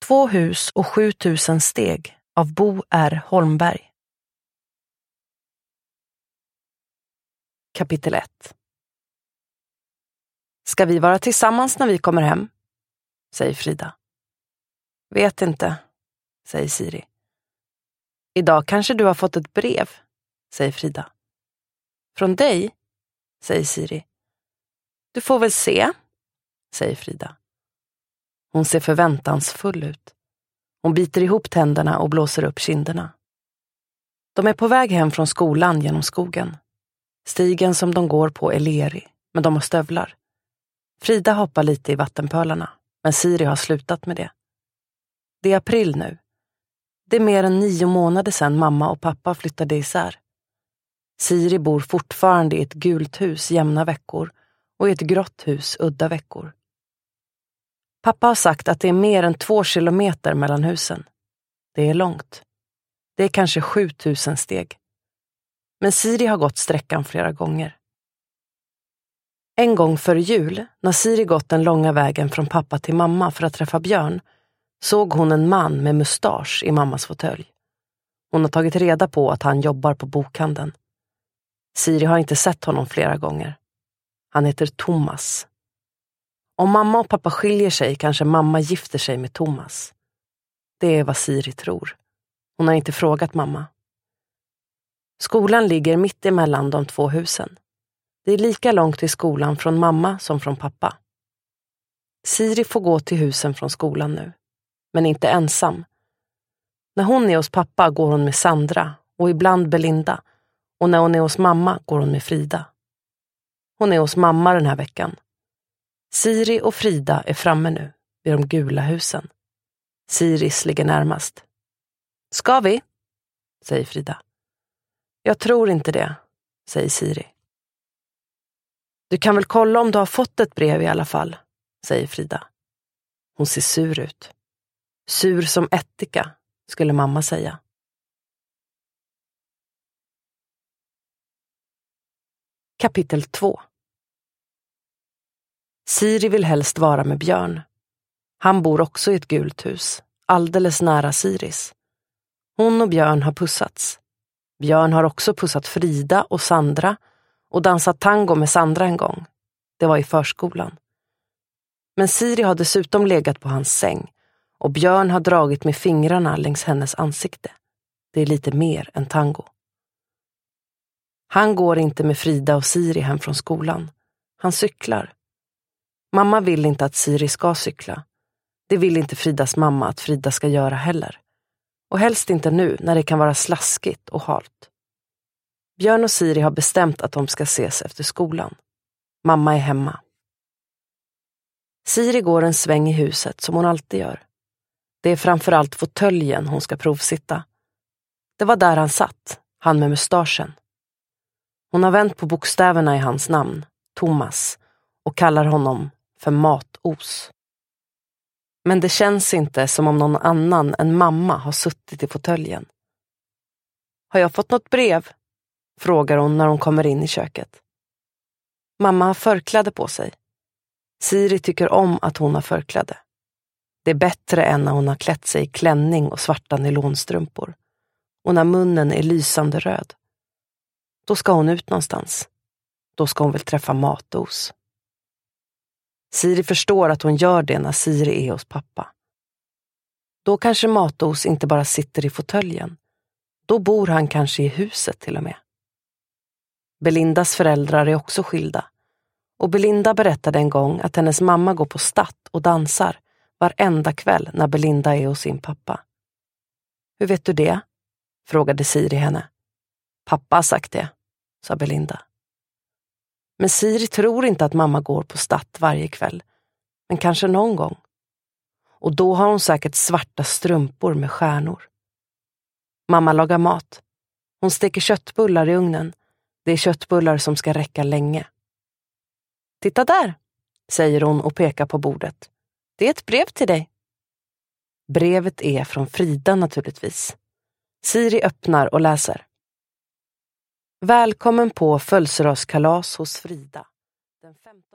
2 hus och 7000 steg av Bo R. Holmberg. Kapitel 1. Ska vi vara tillsammans när vi kommer hem? Säger Frida. Vet inte, säger Siri. Idag kanske du har fått ett brev, säger Frida. Från dig, säger Siri. Du får väl se, säger Frida. Hon ser förväntansfull ut. Hon biter ihop tänderna och blåser upp kinderna. De är på väg hem från skolan genom skogen. Stigen som de går på är lerig, men de har stövlar. Frida hoppar lite i vattenpölarna, men Siri har slutat med det. Det är april nu. Det är mer än 9 månader sedan mamma och pappa flyttade isär. Siri bor fortfarande i ett gult hus jämna veckor och i ett grått hus udda veckor. Pappa har sagt att det är mer än 2 kilometer mellan husen. Det är långt. Det är kanske 7000 steg. Men Siri har gått sträckan flera gånger. En gång före jul, när Siri gått den långa vägen från pappa till mamma för att träffa Björn, såg hon en man med mustasch i mammas fåtölj. Hon har tagit reda på att han jobbar på bokhandeln. Siri har inte sett honom flera gånger. Han heter Thomas. Om mamma och pappa skiljer sig kanske mamma gifter sig med Thomas. Det är vad Siri tror. Hon har inte frågat mamma. Skolan ligger mitt emellan de 2 husen. Det är lika långt till skolan från mamma som från pappa. Siri får gå till husen från skolan nu. Men inte ensam. När hon är hos pappa går hon med Sandra och ibland Belinda. Och när hon är hos mamma går hon med Frida. Hon är hos mamma den här veckan. Siri och Frida är framme nu vid de gula husen. Siris ligger närmast. Ska vi? Säger Frida. Jag tror inte det, säger Siri. Du kan väl kolla om du har fått ett brev i alla fall, säger Frida. Hon ser sur ut. Sur som ättika, skulle mamma säga. Kapitel 2. Siri vill helst vara med Björn. Han bor också i ett gult hus, alldeles nära Siris. Hon och Björn har pussats. Björn har också pussat Frida och Sandra och dansat tango med Sandra en gång. Det var i förskolan. Men Siri har dessutom legat på hans säng och Björn har dragit med fingrarna längs hennes ansikte. Det är lite mer än tango. Han går inte med Frida och Siri hem från skolan. Han cyklar. Mamma vill inte att Siri ska cykla. Det vill inte Fridas mamma att Frida ska göra heller. Och helst inte nu när det kan vara slaskigt och halt. Björn och Siri har bestämt att de ska ses efter skolan. Mamma är hemma. Siri går en sväng i huset som hon alltid gör. Det är framförallt fåtöljen hon ska provsitta. Det var där han satt, han med mustaschen. Hon har vänt på bokstäverna i hans namn, Thomas, och kallar honom för Matos. Men det känns inte som om någon annan än mamma har suttit i fåtöljen. Har jag fått något brev? Frågar hon när hon kommer in i köket. Mamma har förkläde på sig. Siri tycker om att hon har förkläde. Det är bättre än när hon har klätt sig i klänning och svarta nylonstrumpor. Och när munnen är lysande röd. Då ska hon ut någonstans. Då ska hon väl träffa Matos. Siri förstår att hon gör det när Siri är hos pappa. Då kanske Matos inte bara sitter i fåtöljen. Då bor han kanske i huset till och med. Belindas föräldrar är också skilda. Och Belinda berättade en gång att hennes mamma går på statt och dansar varenda kväll när Belinda är hos sin pappa. Hur vet du det? Frågade Siri henne. Pappa har sagt det, sa Belinda. Men Siri tror inte att mamma går på statt varje kväll. Men kanske någon gång. Och då har hon säkert svarta strumpor med stjärnor. Mamma lagar mat. Hon steker köttbullar i ugnen. Det är köttbullar som ska räcka länge. Titta där, säger hon och pekar på bordet. Det är ett brev till dig. Brevet är från Frida naturligtvis. Siri öppnar och läser. Välkommen på födelsedagskalas hos Frida. Den 5